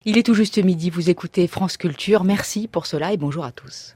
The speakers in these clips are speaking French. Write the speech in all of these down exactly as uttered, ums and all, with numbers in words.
Il est tout juste midi, vous écoutez France Culture. Merci pour cela et bonjour à tous.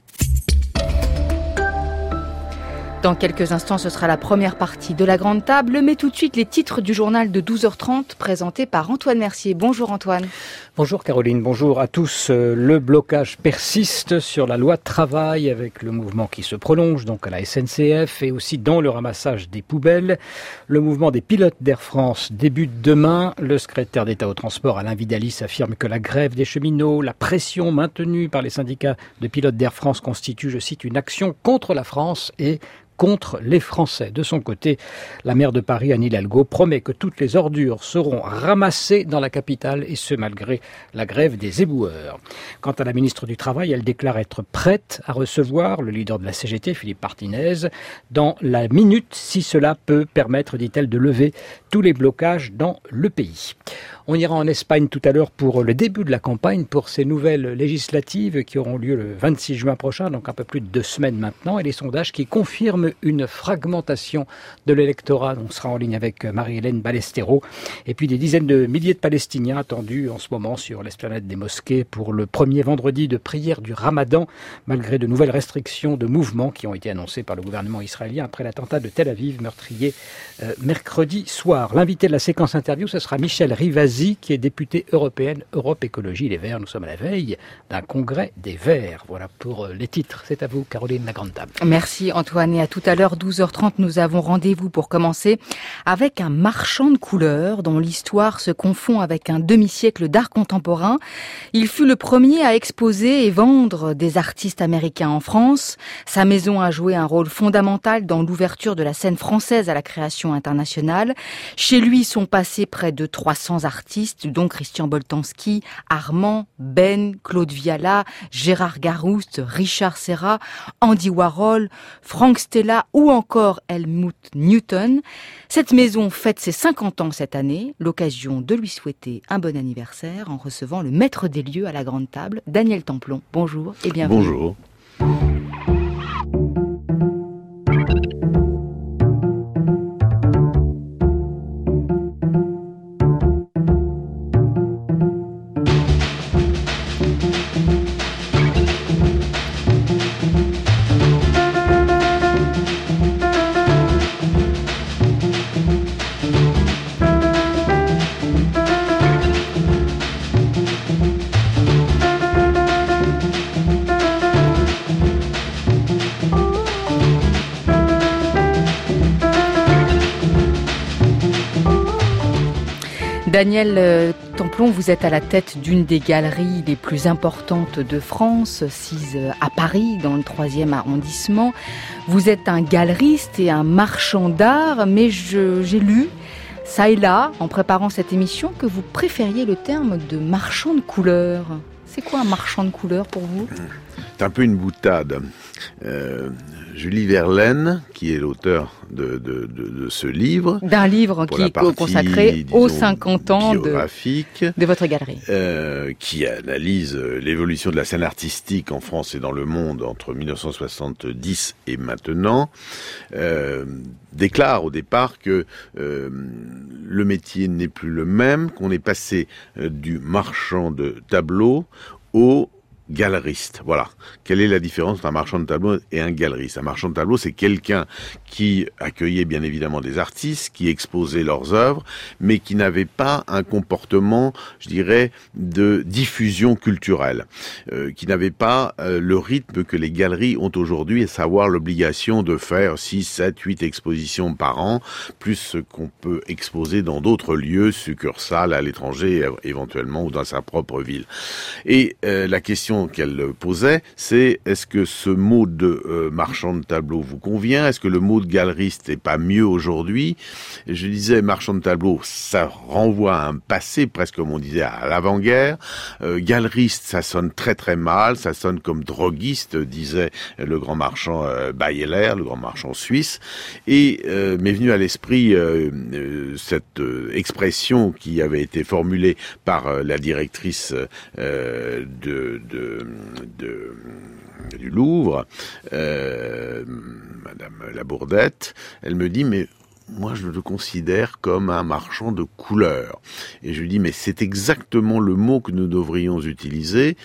Dans quelques instants, ce sera la première partie de la grande table, mais tout de suite les titres du journal de douze heures trente présentés par Antoine Mercier. Bonjour Antoine. Bonjour Caroline, bonjour à tous. Le blocage persiste sur la loi travail avec le mouvement qui se prolonge donc à la S N C F et aussi dans le ramassage des poubelles. Le mouvement des pilotes d'Air France débute demain. Le secrétaire d'État au transport Alain Vidalis affirme que la grève des cheminots, la pression maintenue par les syndicats de pilotes d'Air France constitue, je cite, une action contre la France et contre les Français. De son côté, la maire de Paris, Anne Hidalgo, promet que toutes les ordures seront ramassées dans la capitale, et ce malgré la grève des éboueurs. Quant à la ministre du Travail, elle déclare être prête à recevoir le leader de la C G T, Philippe Martinez, dans la minute, si cela peut permettre, dit-elle, de lever tous les blocages dans le pays. On ira en Espagne tout à l'heure pour le début de la campagne pour ces nouvelles législatives qui auront lieu le vingt-six juin prochain, donc un peu plus de deux semaines maintenant, et les sondages qui confirment une fragmentation de l'électorat. On sera en ligne avec Marie-Hélène Ballesteros. Et puis des dizaines de milliers de Palestiniens attendus en ce moment sur l'esplanade des mosquées pour le premier vendredi de prière du Ramadan, malgré de nouvelles restrictions de mouvement qui ont été annoncées par le gouvernement israélien après l'attentat de Tel Aviv, meurtrier euh, mercredi soir. L'invité de la séquence interview, ce sera Michel Rivasi, qui est députée européenne Europe Écologie Les Verts. Nous sommes à la veille d'un congrès des Verts. Voilà pour les titres. C'est à vous, Caroline, la grande table. Merci Antoine. Et à tout à l'heure, douze heures trente, nous avons rendez-vous pour commencer avec un marchand de couleurs dont l'histoire se confond avec un demi-siècle d'art contemporain. Il fut le premier à exposer et vendre des artistes américains en France. Sa maison a joué un rôle fondamental dans l'ouverture de la scène française à la création internationale. Chez lui sont passés près de trois cents artistes, dont Christian Boltanski, Armand, Ben, Claude Viala, Gérard Garouste, Richard Serra, Andy Warhol, Frank Stella ou encore Helmut Newton. Cette maison fête ses cinquante ans cette année, l'occasion de lui souhaiter un bon anniversaire en recevant le maître des lieux à la grande table, Daniel Templon. Bonjour et bienvenue. Bonjour. Daniel Templon, vous êtes à la tête d'une des galeries les plus importantes de France, sise à Paris, dans le troisième arrondissement. Vous êtes un galeriste et un marchand d'art, mais je, j'ai lu, ça et là, en préparant cette émission, que vous préfériez le terme de marchand de couleurs. C'est quoi un marchand de couleurs pour vous ? C'est un peu une boutade. Euh, Julie Verlaine, qui est l'auteur de, de, de, de ce livre. D'un livre qui est consacré aux cinquante ans de, de votre galerie. Euh, qui analyse l'évolution de la scène artistique en France et dans le monde entre dix-neuf cent soixante-dix et maintenant. Euh, déclare au départ que euh, le métier n'est plus le même, qu'on est passé euh, du marchand de tableaux au galeriste. Voilà. Quelle est la différence entre un marchand de tableaux et un galeriste ? Un marchand de tableaux, c'est quelqu'un qui accueillait bien évidemment des artistes, qui exposait leurs œuvres, mais qui n'avait pas un comportement, je dirais, de diffusion culturelle, euh, qui n'avait pas euh, le rythme que les galeries ont aujourd'hui, à savoir l'obligation de faire six, sept, huit expositions par an, plus ce qu'on peut exposer dans d'autres lieux, succursales à l'étranger éventuellement ou dans sa propre ville. Et euh, la question qu'elle posait, c'est est-ce que ce mot de euh, marchand de tableaux vous convient ? Est-ce que le mot de galeriste n'est pas mieux aujourd'hui ? Je disais marchand de tableaux, ça renvoie à un passé, presque comme on disait à l'avant-guerre. Euh, galeriste, ça sonne très très mal, ça sonne comme droguiste, disait le grand marchand euh, Bayeler, le grand marchand suisse. Et euh, m'est venu à l'esprit euh, euh, cette euh, expression qui avait été formulée par euh, la directrice euh, de, de De, du Louvre, euh, Madame Labourdette, elle me dit, mais moi, je le considère comme un marchand de couleurs. Et je lui dis, mais c'est exactement le mot que nous devrions utiliser.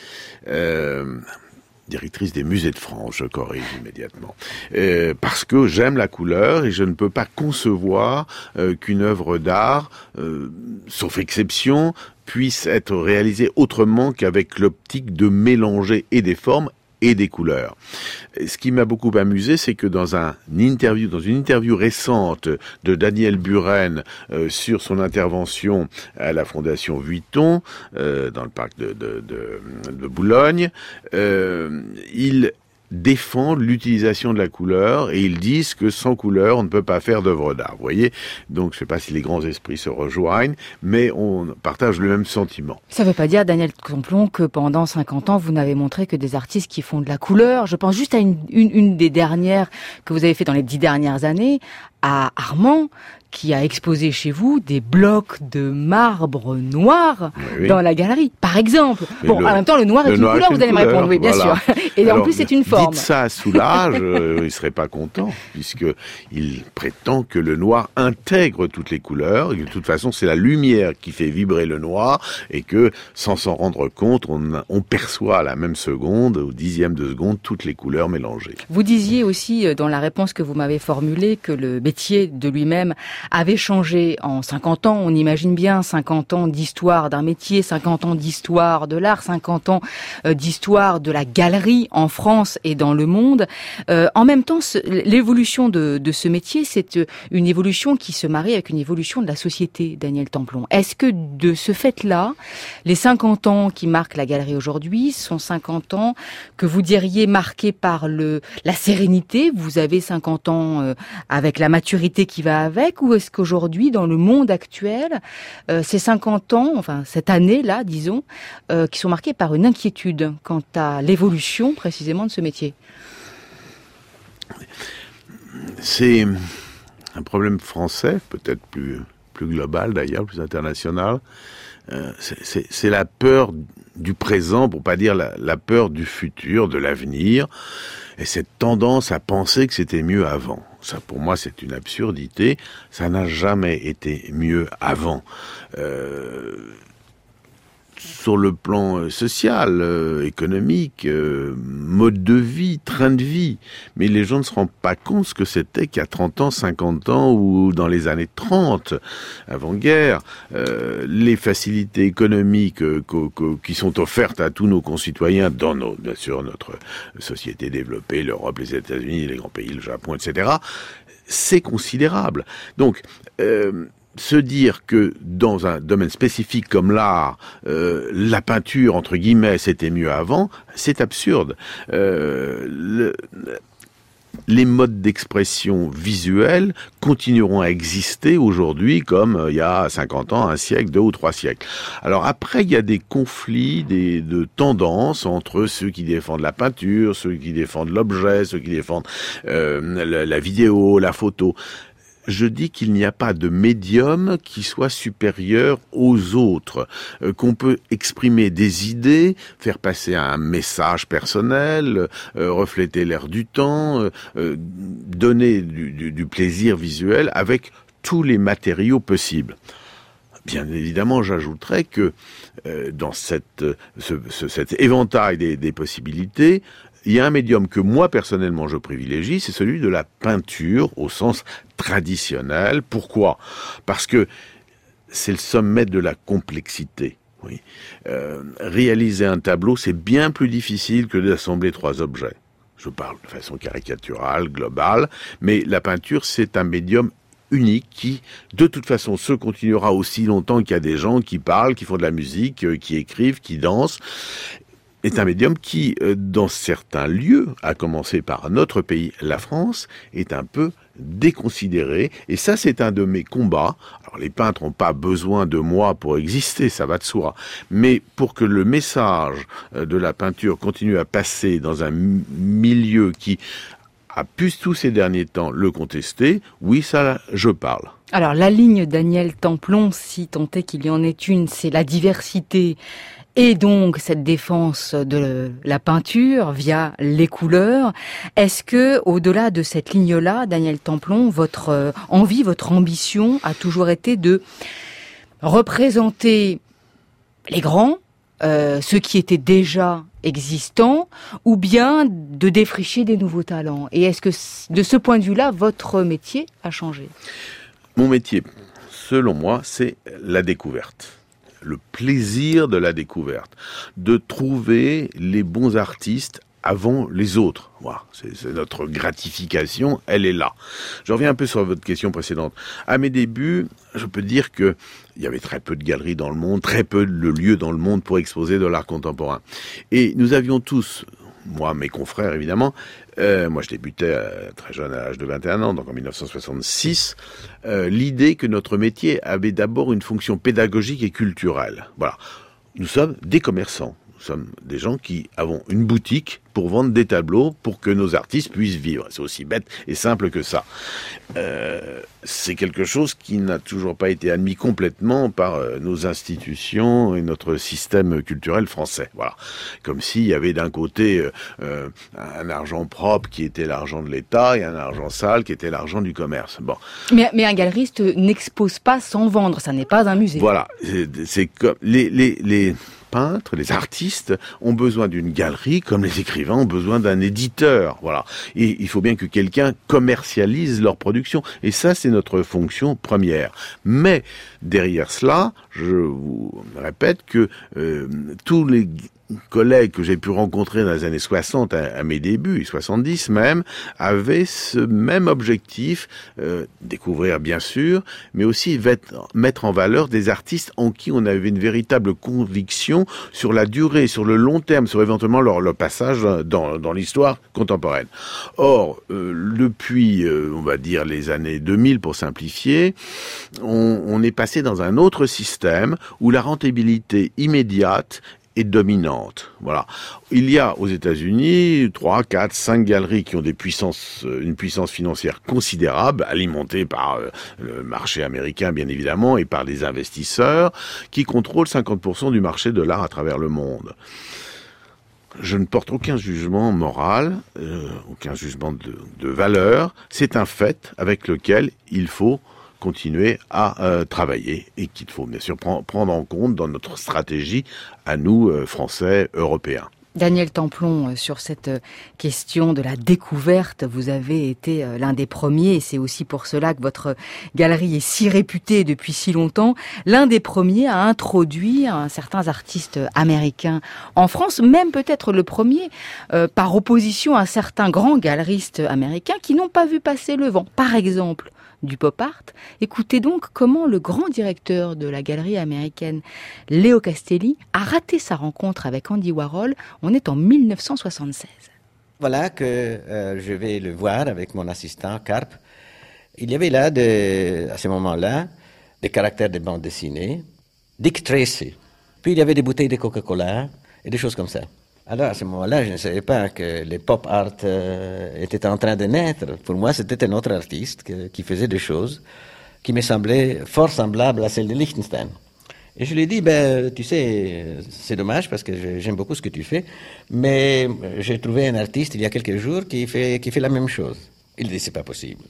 Euh, directrice des musées de France, je corrige immédiatement. Euh, parce que j'aime la couleur et je ne peux pas concevoir euh, qu'une œuvre d'art, euh, sauf exception, puisse être réalisée autrement qu'avec l'optique de mélanger et des formes et des couleurs. Ce qui m'a beaucoup amusé, c'est que dans un interview, dans une interview récente de Daniel Buren euh, sur son intervention à la Fondation Vuitton, euh, dans le parc de, de, de, de Boulogne, euh, il défend l'utilisation de la couleur et ils disent que sans couleur, on ne peut pas faire d'œuvre d'art. Vous voyez ? Donc, je ne sais pas si les grands esprits se rejoignent, mais on partage le même sentiment. Ça ne veut pas dire, Daniel Templon, que pendant cinquante ans, vous n'avez montré que des artistes qui font de la couleur. Je pense juste à une, une, une des dernières que vous avez fait dans les dix dernières années, à Armand, qui a exposé chez vous des blocs de marbre noir oui, oui. dans la galerie, par exemple. Mais bon, le, en même temps, le noir est une couleur, vous allez couleur, me répondre, oui, bien voilà. sûr. Et alors, en plus, c'est une forme. Dites ça à Soulage, euh, il serait pas content, puisque il prétend que le noir intègre toutes les couleurs, et que de toute façon, c'est la lumière qui fait vibrer le noir, et que, sans s'en rendre compte, on, on perçoit à la même seconde, au dixième de seconde, toutes les couleurs mélangées. Vous disiez aussi, dans la réponse que vous m'avez formulée, que le métier de lui-même avait changé en cinquante ans. On imagine bien cinquante ans d'histoire d'un métier, cinquante ans d'histoire de l'art, cinquante ans d'histoire de la galerie en France et dans le monde. Euh, en même temps, ce, l'évolution de, de ce métier, c'est une évolution qui se marie avec une évolution de la société, Daniel Templon. Est-ce que de ce fait-là, les cinquante ans qui marquent la galerie aujourd'hui sont cinquante ans que vous diriez marqués par le, la sérénité? Vous avez cinquante ans euh, avec la maturité qui va avec, ou est-ce qu'aujourd'hui, dans le monde actuel, euh, ces cinquante ans, enfin cette année-là, disons, euh, qui sont marqués par une inquiétude quant à l'évolution précisément de ce métier? C'est un problème français, peut-être plus, plus global d'ailleurs, plus international. Euh, c'est, c'est, c'est la peur du présent, pour pas dire la, la peur du futur, de l'avenir, et cette tendance à penser que c'était mieux avant. Ça, pour moi, c'est une absurdité. Ça n'a jamais été mieux avant. Euh, sur le plan social, euh, économique, euh, mode de vie, train de vie. Mais les gens ne se rendent pas compte ce que c'était qu'il y a trente ans, cinquante ans ou dans les années trente, avant-guerre. Euh, les facilités économiques euh, qu- qu- qui sont offertes à tous nos concitoyens dans nos, bien sûr, notre société développée, l'Europe, les États-Unis, les grands pays, le Japon, et cetera, c'est considérable. Donc, euh, se dire que dans un domaine spécifique comme l'art, euh, la peinture, entre guillemets, c'était mieux avant, c'est absurde. Euh, le, les modes d'expression visuelle continueront à exister aujourd'hui comme euh, il y a cinquante ans, un siècle, deux ou trois siècles. Alors après, il y a des conflits, des, de tendances entre ceux qui défendent la peinture, ceux qui défendent l'objet, ceux qui défendent euh, la, la vidéo, la photo. Je dis qu'il n'y a pas de médium qui soit supérieur aux autres, euh, qu'on peut exprimer des idées, faire passer un message personnel, euh, refléter l'air du temps, euh, euh, donner du, du, du plaisir visuel avec tous les matériaux possibles. Bien évidemment, j'ajouterais que euh, dans cette, ce, ce, cet éventail des, des possibilités, il y a un médium que moi, personnellement, je privilégie, c'est celui de la peinture au sens traditionnel. Pourquoi ? Parce que c'est le sommet de la complexité. Oui. Euh, réaliser un tableau, c'est bien plus difficile que d'assembler trois objets. Je parle de façon caricaturale, globale, mais la peinture, c'est un médium unique qui, de toute façon, se continuera aussi longtemps qu'il y a des gens qui parlent, qui font de la musique, qui écrivent, qui dansent. Est un médium qui, dans certains lieux, à commencer par notre pays, la France, est un peu déconsidéré. Et ça, c'est un de mes combats. Alors, les peintres n'ont pas besoin de moi pour exister, ça va de soi. Mais pour que le message de la peinture continue à passer dans un milieu qui a pu tous ces derniers temps le contester, oui, ça, je parle. Alors, la ligne Daniel Templon, si tant est qu'il y en ait une, c'est la diversité et donc cette défense de la peinture via les couleurs. Est-ce que, au-delà de cette ligne-là, Daniel Templon, votre envie, votre ambition a toujours été de représenter les grands, euh, ceux qui étaient déjà existants, ou bien de défricher des nouveaux talents? Et est-ce que, de ce point de vue-là, votre métier a changé? Mon métier, selon moi, c'est la découverte. Le plaisir de la découverte. De trouver les bons artistes avant les autres. Voilà, c'est, c'est notre gratification, elle est là. Je reviens un peu sur votre question précédente. À mes débuts, je peux dire que il y avait très peu de galeries dans le monde, très peu de lieux dans le monde pour exposer de l'art contemporain. Et nous avions tous, moi, mes confrères évidemment, euh, moi je débutais euh, très jeune, à l'âge de vingt et un ans, donc en dix-neuf cent soixante-six, euh, l'idée que notre métier avait d'abord une fonction pédagogique et culturelle. Voilà, nous sommes des commerçants. Nous sommes des gens qui avons une boutique pour vendre des tableaux pour que nos artistes puissent vivre. C'est aussi bête et simple que ça. Euh, c'est quelque chose qui n'a toujours pas été admis complètement par euh, nos institutions et notre système culturel français. Voilà. Comme s'il y avait d'un côté euh, euh, un argent propre qui était l'argent de l'État et un argent sale qui était l'argent du commerce. Bon. Mais, mais un galeriste n'expose pas sans vendre. Ça n'est pas un musée. Voilà. C'est, c'est comme les, les, les peintres, les artistes ont besoin d'une galerie comme les écrivains ont besoin d'un éditeur, voilà. Et il faut bien que quelqu'un commercialise leur production. Et ça, c'est notre fonction première. Mais derrière cela, je vous répète que euh, tous les collègues que j'ai pu rencontrer dans les années soixante, à, à mes débuts, soixante-dix même, avaient ce même objectif, euh, découvrir bien sûr, mais aussi mettre en valeur des artistes en qui on avait une véritable conviction sur la durée, sur le long terme, sur éventuellement leur, leur passage dans, dans l'histoire contemporaine. Or, euh, depuis, euh, on va dire, les années deux mille pour simplifier, on, on est passé dans un autre système où la rentabilité immédiate est dominante. Voilà. Il y a aux États-Unis trois, quatre, cinq galeries qui ont des puissances, une puissance financière considérable, alimentée par euh, le marché américain bien évidemment et par les investisseurs, qui contrôlent cinquante pour cent du marché de l'art à travers le monde. Je ne porte aucun jugement moral, euh, aucun jugement de, de valeur. C'est un fait avec lequel il faut continuer à euh, travailler et qu'il faut bien sûr pr- prendre en compte dans notre stratégie à nous, euh, Français, Européens. Daniel Templon, sur cette question de la découverte, vous avez été l'un des premiers, et c'est aussi pour cela que votre galerie est si réputée depuis si longtemps, l'un des premiers à introduire certains artistes américains en France, même peut-être le premier, euh, par opposition à certains grands galeristes américains qui n'ont pas vu passer le vent. Par exemple, du pop art. Écoutez donc comment le grand directeur de la galerie américaine, Leo Castelli, a raté sa rencontre avec Andy Warhol. On est en dix-neuf cent soixante-seize. Voilà que euh, je vais le voir avec mon assistant Carp. Il y avait là, de, à ce moment-là, des caractères de bande dessinée, Dick Tracy. Puis il y avait des bouteilles de Coca-Cola et des choses comme ça. Alors, à ce moment-là, je ne savais pas que les pop art euh, étaient en train de naître. Pour moi, c'était un autre artiste que, qui faisait des choses qui me semblaient fort semblables à celles de Lichtenstein. Et je lui ai dit, ben, tu sais, c'est dommage parce que j'aime beaucoup ce que tu fais, mais j'ai trouvé un artiste il y a quelques jours qui fait, qui fait la même chose. Il dit, c'est pas possible.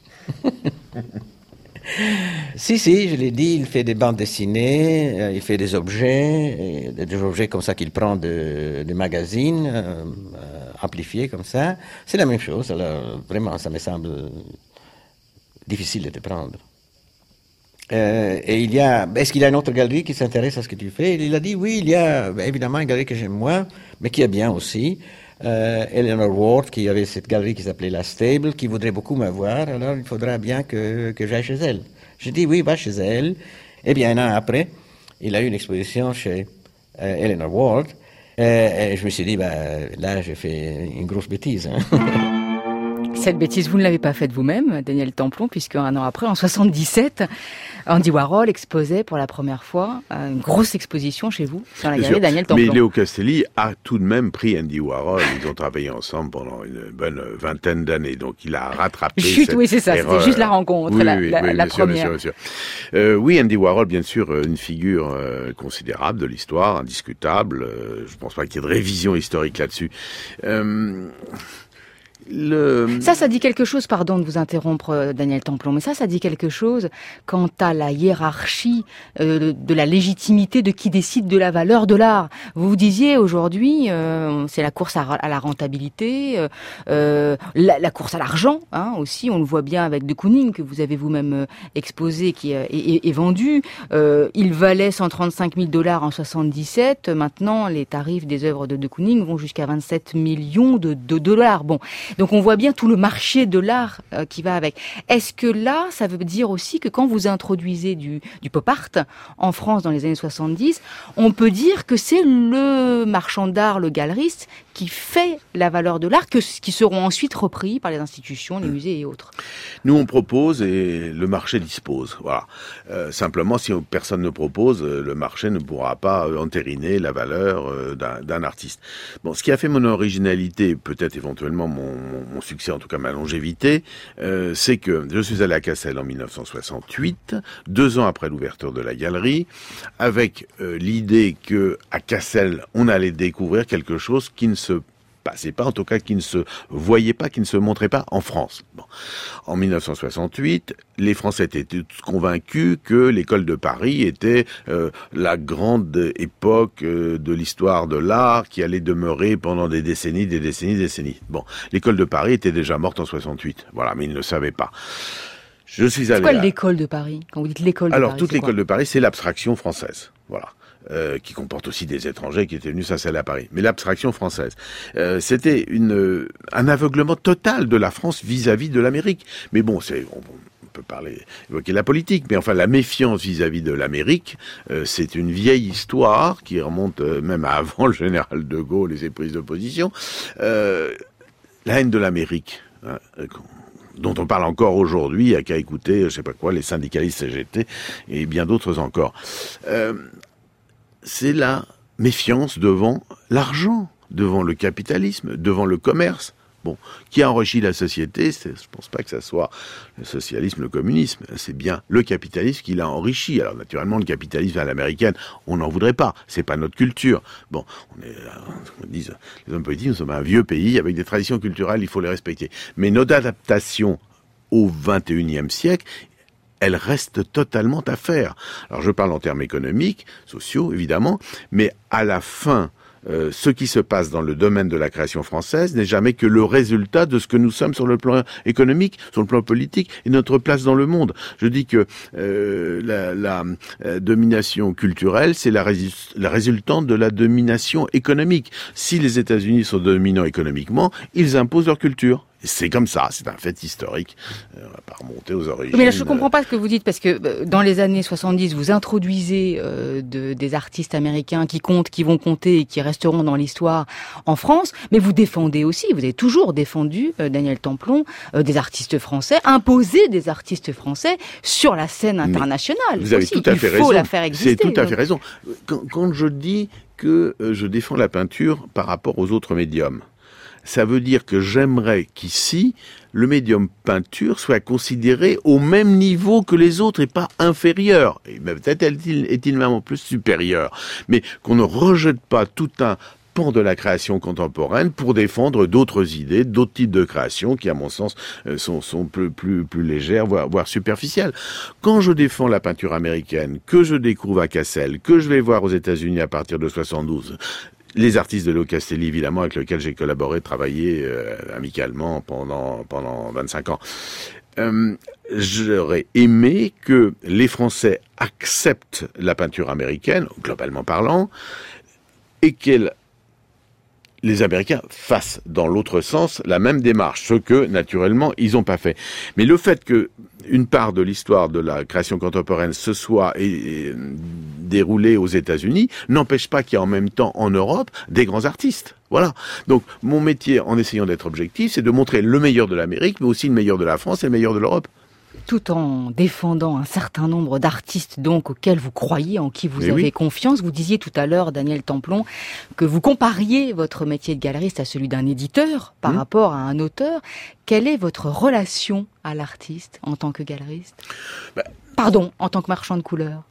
Si, si, je l'ai dit, il fait des bandes dessinées, euh, il fait des objets, et des objets comme ça qu'il prend de, de magazines, euh, amplifiés comme ça. C'est la même chose, alors vraiment, ça me semble difficile de te prendre. Euh, et il y a, est-ce qu'il y a une autre galerie qui s'intéresse à ce que tu fais? Il a dit, oui, il y a ben, évidemment une galerie que j'aime moi, mais qui est bien aussi. Euh, Eleanor Ward, qui avait cette galerie qui s'appelait La Stable, qui voudrait beaucoup me voir, alors il faudra bien que, que j'aille chez elle. J'ai dit oui, va chez elle. Et bien, un an après, il a eu une exposition chez euh, Eleanor Ward. Euh, et je me suis dit, bah, là, j'ai fait une grosse bêtise. Hein. Cette bêtise, vous ne l'avez pas faite vous-même, Daniel Templon, puisque un an après, en soixante-dix-sept, Andy Warhol exposait pour la première fois une grosse exposition chez vous, dans la galerie Daniel Templon. Mais Léo Castelli a tout de même pris Andy Warhol. Ils ont travaillé ensemble pendant une bonne vingtaine d'années, donc il a rattrapé Chut, cette oui, c'est ça, erreur. C'était juste la rencontre, oui, la, oui, la, oui, la bien sûr, première. bien sûr, bien sûr. Euh, oui, Andy Warhol, bien sûr, une figure euh, considérable de l'histoire, indiscutable. Euh, je ne pense pas qu'il y ait de révision historique là-dessus. Euh, Le... Ça, ça dit quelque chose, pardon de vous interrompre, Daniel Templon, mais ça, ça dit quelque chose quant à la hiérarchie euh, de la légitimité de qui décide de la valeur de l'art. Vous vous disiez aujourd'hui, euh, c'est la course à, à la rentabilité, euh, la, la course à l'argent, hein, aussi, on le voit bien avec de Kooning, que vous avez vous-même exposé, qui est, est, est vendu. Euh, il valait cent trente-cinq mille dollars en soixante-dix-sept, maintenant, les tarifs des œuvres de de Kooning vont jusqu'à vingt-sept millions de, de dollars. Bon. Donc on voit bien tout le marché de l'art euh, qui va avec. Est-ce que là, ça veut dire aussi que quand vous introduisez du, du pop art en France dans les années soixante-dix, on peut dire que c'est le marchand d'art, le galeriste, qui fait la valeur de l'art, que, qui seront ensuite repris par les institutions, les musées et autres? Nous, on propose et le marché dispose. Voilà. Euh, simplement, si personne ne propose, le marché ne pourra pas entériner la valeur euh, d'un, d'un artiste. Bon, ce qui a fait mon originalité, peut-être éventuellement mon, mon, mon succès, en tout cas ma longévité, euh, c'est que je suis allé à Cassel en dix-neuf cent soixante-huit, deux ans après l'ouverture de la galerie, avec euh, l'idée que à Cassel, on allait découvrir quelque chose qui ne se passait pas, en tout cas qui ne se voyait pas, qui ne se montrait pas en France. Bon. En dix-neuf cent soixante-huit, les Français étaient tous convaincus que l'école de Paris était euh, la grande époque euh, de l'histoire de l'art qui allait demeurer pendant des décennies, des décennies, des décennies. Bon, l'école de Paris était déjà morte en soixante-huit, voilà, mais ils ne le savaient pas. Je suis allé. C'est quoi à... l'école de Paris? Quand vous dites l'école de Alors, Paris, toute l'école quoi de Paris, c'est l'abstraction française. Voilà. Euh, qui comporte aussi des étrangers qui étaient venus s'installer à Paris. Mais l'abstraction française, euh, c'était une, un aveuglement total de la France vis-à-vis de l'Amérique. Mais bon, c'est, on, on peut parler, évoquer la politique, mais enfin la méfiance vis-à-vis de l'Amérique, euh, c'est une vieille histoire qui remonte euh, même à avant le général de Gaulle et ses prises de position. Euh, la haine de l'Amérique, hein, euh, dont on parle encore aujourd'hui, il n'y a qu'à écouter, je sais pas quoi, les syndicalistes C G T et bien d'autres encore. Euh, c'est la méfiance devant l'argent, devant le capitalisme, devant le commerce. Bon, qui a enrichi la société, c'est, je pense pas que ça soit le socialisme, le communisme, c'est bien le capitalisme qui l'a enrichi. Alors naturellement, le capitalisme à l'américaine, on n'en voudrait pas, c'est pas notre culture. Bon, on est, on dit, les hommes politiques, nous sommes un vieux pays avec des traditions culturelles, il faut les respecter. Mais notre adaptation au vingt et unième siècle, elle reste totalement à faire. Alors je parle en termes économiques, sociaux évidemment, mais à la fin, euh, ce qui se passe dans le domaine de la création française n'est jamais que le résultat de ce que nous sommes sur le plan économique, sur le plan politique et notre place dans le monde. Je dis que euh, la, la euh, domination culturelle, c'est la, résu- la résultante de la domination économique. Si les États-Unis sont dominants économiquement, ils imposent leur culture. C'est comme ça, c'est un fait historique. Euh, on va pas remonter aux origines. Mais là, je ne comprends pas ce que vous dites, parce que euh, dans les années soixante-dix, vous introduisez euh, de, des artistes américains qui comptent, qui vont compter et qui resteront dans l'histoire en France, mais vous défendez aussi, vous avez toujours défendu, euh, Daniel Templon, euh, des artistes français, imposer des artistes français sur la scène internationale. Vous avez aussi. tout à fait Il raison. faut la faire exister. C'est tout à fait raison. Quand, quand je dis que euh, je défends la peinture par rapport aux autres médiums, ça veut dire que j'aimerais qu'ici, le médium peinture soit considéré au même niveau que les autres et pas inférieur. Et peut-être est-il, est-il même en plus supérieur. Mais qu'on ne rejette pas tout un pan de la création contemporaine pour défendre d'autres idées, d'autres types de créations qui, à mon sens, sont, sont plus, plus, plus légères, voire, voire superficielles. Quand je défends la peinture américaine, que je découvre à Cassel, que je vais voir aux États-Unis à partir de soixante-douze, les artistes de Léo Castelli, évidemment, avec lesquels j'ai collaboré, travaillé euh, amicalement pendant pendant vingt-cinq ans. Euh, j'aurais aimé que les Français acceptent la peinture américaine, globalement parlant, et que les Américains fassent dans l'autre sens la même démarche, ce que, naturellement, ils n'ont pas fait. Mais le fait que une part de l'histoire de la création contemporaine se soit et, et, déroulé aux États-Unis n'empêche pas qu'il y a en même temps en Europe des grands artistes. Voilà. Donc mon métier, en essayant d'être objectif, c'est de montrer le meilleur de l'Amérique, mais aussi le meilleur de la France et le meilleur de l'Europe. Tout en défendant un certain nombre d'artistes donc auxquels vous croyez, en qui vous Et avez oui. confiance. Vous disiez tout à l'heure, Daniel Templon, que vous compariez votre métier de galeriste à celui d'un éditeur par Mmh. rapport à un auteur. Quelle est votre relation à l'artiste en tant que galeriste ? Bah, Pardon, en tant que marchand de couleurs.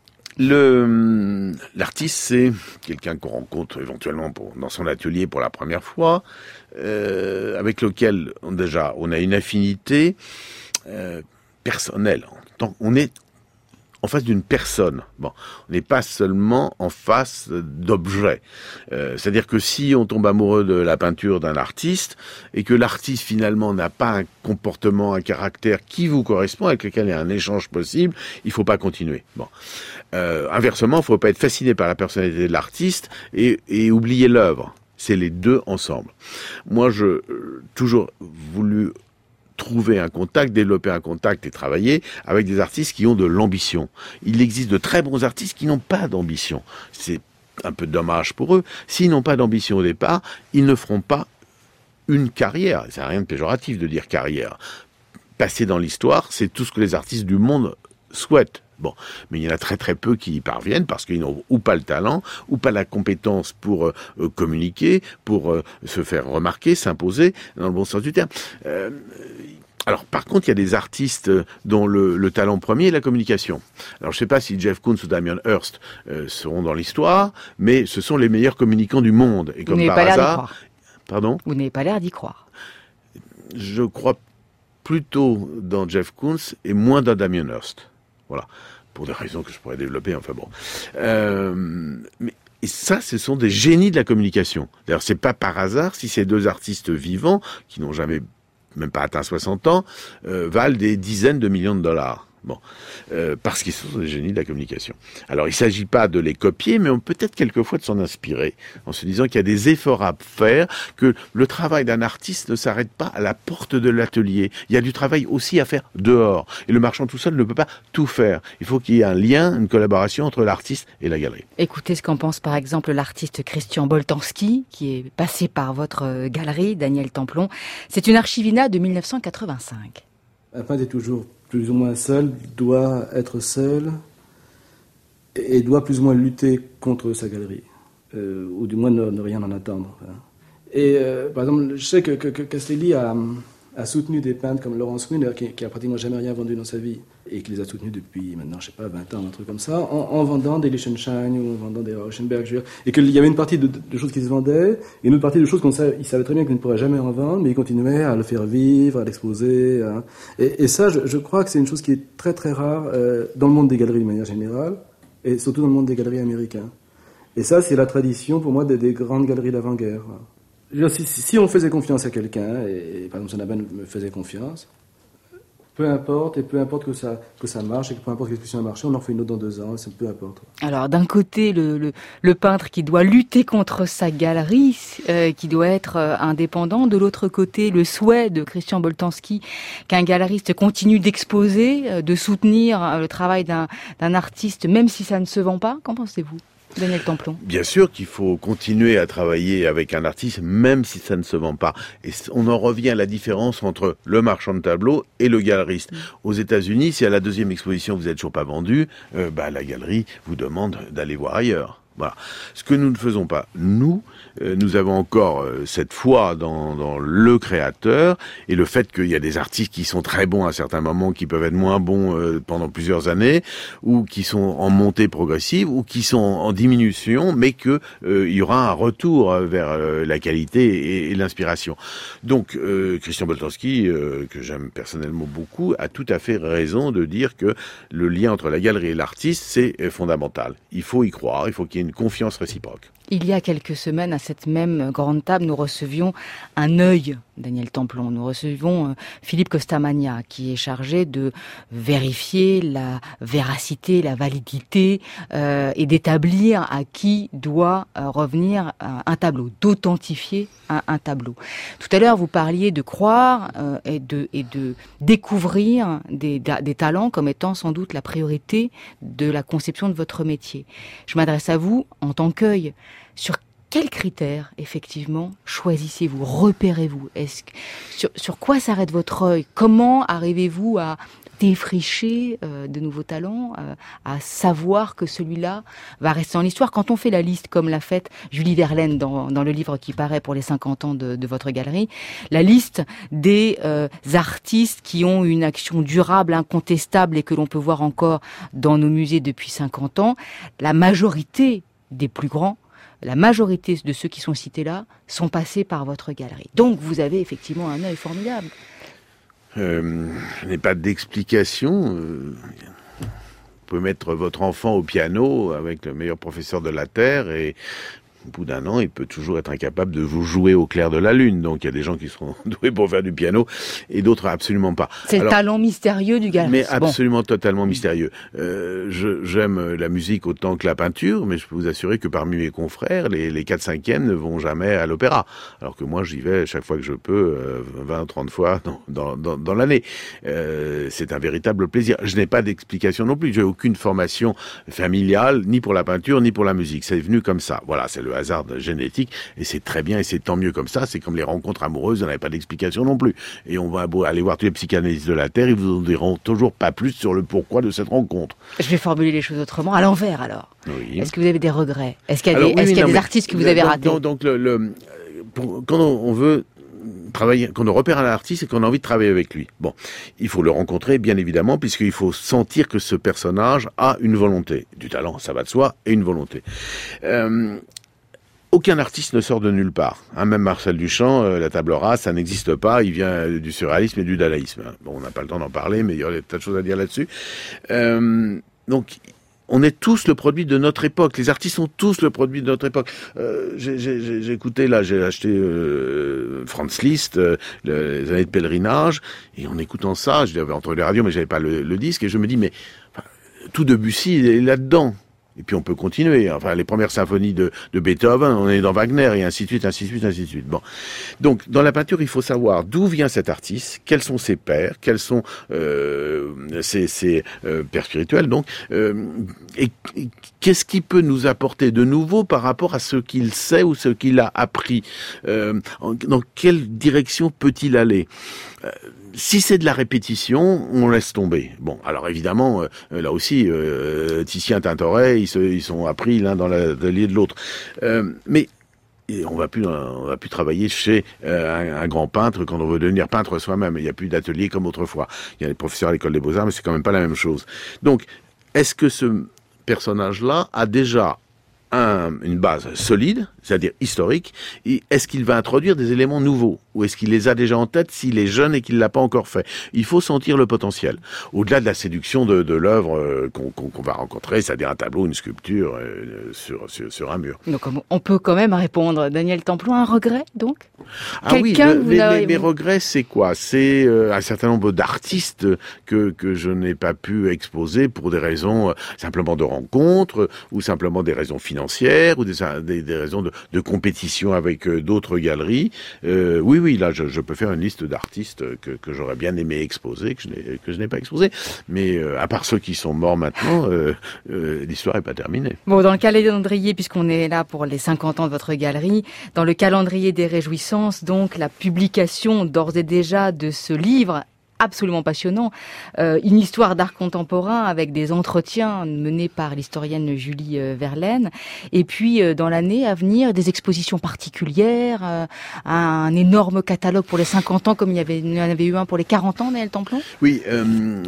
Le, l'artiste, c'est quelqu'un qu'on rencontre éventuellement pour, dans son atelier pour la première fois, euh, avec lequel on, déjà on a une affinité euh, personnelle. On est en face d'une personne. Bon, on n'est pas seulement en face d'objets. Euh, c'est-à-dire que si on tombe amoureux de la peinture d'un artiste et que l'artiste finalement n'a pas un comportement, un caractère qui vous correspond, avec lequel il y a un échange possible, il faut pas continuer. Bon. Euh, inversement, il faut pas être fasciné par la personnalité de l'artiste et, et oublier l'œuvre. C'est les deux ensemble. Moi, je euh, toujours voulu trouver un contact, développer un contact et travailler avec des artistes qui ont de l'ambition. Il existe de très bons artistes qui n'ont pas d'ambition. C'est un peu dommage pour eux. S'ils n'ont pas d'ambition au départ, ils ne feront pas une carrière. Ça n'a rien de péjoratif de dire carrière. Passer dans l'histoire, c'est tout ce que les artistes du monde souhaitent. Bon, mais il y en a très très peu qui y parviennent parce qu'ils n'ont ou pas le talent, ou pas la compétence pour euh, communiquer, pour euh, se faire remarquer, s'imposer, dans le bon sens du terme. Euh, alors, par contre, il y a des artistes dont le, le talent premier est la communication. Alors, je ne sais pas si Jeff Koons ou Damien Hirst euh, seront dans l'histoire, mais ce sont les meilleurs communicants du monde. Et Vous comme n'avez par pas l'air d'y hasard, croire. pardon, Vous n'avez pas l'air d'y croire. je crois plutôt dans Jeff Koons et moins dans Damien Hirst. Voilà, pour des raisons que je pourrais développer, enfin bon. Euh, mais et ça, ce sont des génies de la communication. D'ailleurs, c'est pas par hasard si ces deux artistes vivants, qui n'ont jamais, même pas atteint soixante ans, euh, valent des dizaines de millions de dollars. Bon, euh, parce qu'ils sont des génies de la communication. Alors, il ne s'agit pas de les copier, mais on peut-être quelquefois de s'en inspirer, en se disant qu'il y a des efforts à faire, que le travail d'un artiste ne s'arrête pas à la porte de l'atelier. Il y a du travail aussi à faire dehors. Et le marchand tout seul ne peut pas tout faire. Il faut qu'il y ait un lien, une collaboration entre l'artiste et la galerie. Écoutez ce qu'en pense par exemple l'artiste Christian Boltanski, qui est passé par votre galerie, Daniel Templon. C'est une archivina de mille neuf cent quatre-vingt-cinq. Un peintre est toujours plus ou moins seul, doit être seul et doit plus ou moins lutter contre sa galerie, euh, ou du moins ne, ne rien en attendre. Hein. Et euh, par exemple, je sais que, que, que Castelli a, a soutenu des peintres comme Lawrence Wiener, qui, qui a pratiquement jamais rien vendu dans sa vie, et qui les a soutenus depuis maintenant, je sais pas, vingt ans, un truc comme ça, en, en vendant des Liechtenstein ou en vendant des Rauschenberg, je veux dire, et qu'il y avait une partie de, de choses qui se vendaient, et une autre partie de choses qu'on savait, il savait très bien qu'il ne pourrait jamais en vendre, mais il continuait à le faire vivre, à l'exposer. Hein. Et, et ça, je, je crois que c'est une chose qui est très très rare euh, dans le monde des galeries de manière générale, et surtout dans le monde des galeries américaines. Et ça, c'est la tradition pour moi des, des grandes galeries d'avant-guerre. Si, si on faisait confiance à quelqu'un, et, et par exemple Sonnabend me faisait confiance, peu importe, et peu importe que ça, que ça marche, et que peu importe que l'exposition a marché, on en fait une autre dans deux ans, c'est peu importe. Alors d'un côté, le, le, le peintre qui doit lutter contre sa galerie, euh, qui doit être euh, indépendant. De l'autre côté, le souhait de Christian Boltanski qu'un galeriste continue d'exposer, euh, de soutenir euh, le travail d'un, d'un artiste, même si ça ne se vend pas. Qu'en pensez-vous, Daniel Templon? Bien sûr qu'il faut continuer à travailler avec un artiste, même si ça ne se vend pas. Et on en revient à la différence entre le marchand de tableaux et le galeriste. Mmh. Aux États-Unis, si à la deuxième exposition vous n'êtes toujours pas vendu, euh, bah, la galerie vous demande d'aller voir ailleurs. Voilà. Ce que nous ne faisons pas, nous, euh, nous avons encore euh, cette foi dans, dans le créateur et le fait qu'il y a des artistes qui sont très bons à certains moments, qui peuvent être moins bons euh, pendant plusieurs années, ou qui sont en montée progressive, ou qui sont en diminution, mais que euh, il y aura un retour vers euh, la qualité et, et l'inspiration. Donc, euh, Christian Boltanski, euh, que j'aime personnellement beaucoup, a tout à fait raison de dire que le lien entre la galerie et l'artiste, c'est fondamental. Il faut y croire, il faut qu'il y ait une confiance réciproque. Il y a quelques semaines, à cette même grande table, nous recevions un œil Daniel Templon. Nous recevons Philippe Costamagna, qui est chargé de vérifier la véracité, la validité euh, et d'établir à qui doit euh, revenir un tableau, d'authentifier un, un tableau. Tout à l'heure, vous parliez de croire euh, et, de, et de découvrir des, des talents comme étant sans doute la priorité de la conception de votre métier. Je m'adresse à vous en tant qu'œil. Sur quels critères, effectivement, choisissez-vous, repérez-vous? Est-ce que, sur, sur quoi s'arrête votre œil? Comment arrivez-vous à défricher euh, de nouveaux talents, euh, à savoir que celui-là va rester en histoire? Quand on fait la liste, comme l'a faite Julie Verlaine dans, dans le livre qui paraît pour les cinquante ans de, de votre galerie, la liste des euh, artistes qui ont une action durable, incontestable et que l'on peut voir encore dans nos musées depuis cinquante ans, la majorité des plus grands, la majorité de ceux qui sont cités là sont passés par votre galerie. Donc vous avez effectivement un œil formidable. Euh, je n'ai pas d'explication. Euh, vous pouvez mettre votre enfant au piano avec le meilleur professeur de la Terre et au bout d'un an, il peut toujours être incapable de vous jouer au clair de la lune. Donc il y a des gens qui seront doués pour faire du piano et d'autres absolument pas. C'est Alors, le talent mystérieux du galeriste. Mais absolument bon. Totalement mystérieux. Euh, je, j'aime la musique autant que la peinture, mais je peux vous assurer que parmi mes confrères, les, les quatre cinquièmes ne vont jamais à l'opéra. Alors que moi, j'y vais chaque fois que je peux, euh, vingt, trente fois dans, dans, dans, dans l'année. Euh, c'est un véritable plaisir. Je n'ai pas d'explication non plus. J'ai aucune formation familiale, ni pour la peinture, ni pour la musique. C'est venu comme ça. Voilà, c'est le hasard génétique, et c'est très bien, et c'est tant mieux comme ça. C'est comme les rencontres amoureuses, on n'avait pas d'explication non plus. Et on va aller voir tous les psychanalystes de la Terre, ils vous en diront toujours pas plus sur le pourquoi de cette rencontre. Je vais formuler les choses autrement, à l'envers alors. Oui. Est-ce que vous avez des regrets? Est-ce qu'il y a alors, des, oui, est-ce qu'il y a non, des artistes que vous avez donc, ratés? Donc, donc le, le, pour, quand on veut travailler, quand on repère un artiste et qu'on a envie de travailler avec lui. Bon, il faut le rencontrer, bien évidemment, puisqu'il faut sentir que ce personnage a une volonté. Du talent, ça va de soi, et une volonté. Euh, Aucun artiste ne sort de nulle part. Hein, même Marcel Duchamp, euh, la table rase, ça n'existe pas. Il vient du surréalisme et du dadaïsme. Bon, on n'a pas le temps d'en parler, mais il y aurait tas de choses à dire là-dessus. Euh, donc, on est tous le produit de notre époque. Les artistes sont tous le produit de notre époque. Euh, j'ai, j'ai, j'ai écouté, là, j'ai acheté euh, Franz Liszt, euh, les années de pèlerinage, et en écoutant ça, je l'avais entre les radios, mais j'avais pas le, le disque, et je me dis, mais enfin, tout Debussy, il est là-dedans. Et puis on peut continuer. Enfin, les premières symphonies de, de Beethoven, on est dans Wagner, et ainsi de suite, ainsi de suite, ainsi de suite. Bon. Donc, dans la peinture, il faut savoir d'où vient cet artiste, quels sont ses pairs, quels sont euh, ses, ses euh, pairs spirituels, donc, euh, et, et qu'est-ce qui peut nous apporter de nouveau par rapport à ce qu'il sait ou ce qu'il a appris. Euh, en, dans quelle direction peut-il aller? euh, Si c'est de la répétition, on laisse tomber. Bon, alors évidemment, euh, là aussi, euh, Titien, Tintoret, ils, se, ils sont appris l'un dans l'atelier de l'autre. Euh, mais et on va plus, on va plus travailler chez euh, un, un grand peintre quand on veut devenir peintre soi-même. Il n'y a plus d'atelier comme autrefois. Il y a des professeurs à l'école des Beaux-Arts, mais c'est quand même pas la même chose. Donc, est-ce que ce personnage-là a déjà un, une base solide, c'est-à-dire historique, et est-ce qu'il va introduire des éléments nouveaux, ou est-ce qu'il les a déjà en tête s'il est jeune et qu'il l'a pas encore fait? Il faut sentir le potentiel. Au-delà de la séduction de, de l'œuvre euh, qu'on, qu'on, qu'on va rencontrer, c'est-à-dire un tableau, une sculpture euh, sur, sur, sur un mur. Donc on peut quand même répondre. Daniel Templon, un regret donc? Ah oui, le, les, les, les regrets, c'est quoi? C'est euh, un certain nombre d'artistes que, que je n'ai pas pu exposer pour des raisons euh, simplement de rencontres, ou simplement des raisons financières, ou des, des, des raisons de, de compétition avec euh, d'autres galeries. Euh, oui, oui, là, je, je peux faire une liste d'artistes que, que j'aurais bien aimé exposer, que je n'ai, que je n'ai pas exposé. Mais euh, à part ceux qui sont morts maintenant, euh, euh, l'histoire n'est pas terminée. Bon, dans le calendrier, puisqu'on est là pour les cinquante ans de votre galerie, dans le calendrier des réjouissances, donc la publication d'ores et déjà de ce livre absolument passionnant, euh, une histoire d'art contemporain avec des entretiens menés par l'historienne Julie euh, Verlaine, et puis euh, dans l'année à venir des expositions particulières, euh, un énorme catalogue pour les cinquante ans comme il y, avait, il y en avait eu un pour les quarante ans, Daniel Templon. Oui, euh,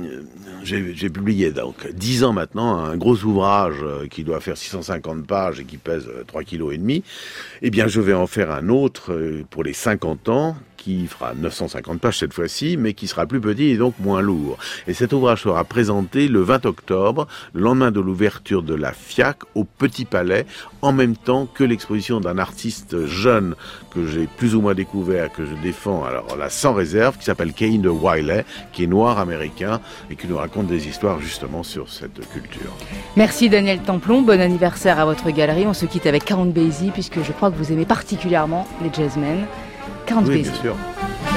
j'ai, j'ai publié donc dix ans maintenant un gros ouvrage euh, qui doit faire six cent cinquante pages et qui pèse euh, trois kilos et demi. Eh bien, je vais en faire un autre euh, pour les cinquante ans qui fera neuf cent cinquante pages cette fois-ci, mais qui sera plus petit et donc moins lourd. Et cet ouvrage sera présenté le vingt octobre, le lendemain de l'ouverture de la F I A C au Petit Palais, en même temps que l'exposition d'un artiste jeune que j'ai plus ou moins découvert, que je défends, alors là sans réserve, qui s'appelle Kane Wiley, qui est noir américain et qui nous raconte des histoires justement sur cette culture. Merci Daniel Templon, bon anniversaire à votre galerie. On se quitte avec Count Basie puisque je crois que vous aimez particulièrement les jazzmen. Count Oui, Basie. bien sûr.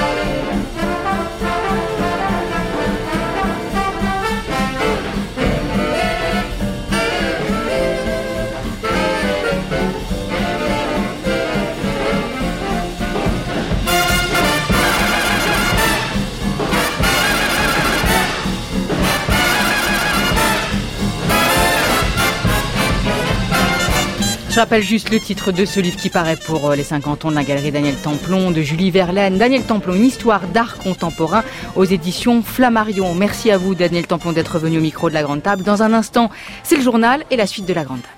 Je rappelle juste le titre de ce livre qui paraît pour les cinquante ans de la galerie Daniel Templon, de Julie Verlaine. Daniel Templon, une histoire d'art contemporain aux éditions Flammarion. Merci à vous Daniel Templon d'être venu au micro de la Grande Table. Dans un instant, c'est le journal et la suite de la Grande Table.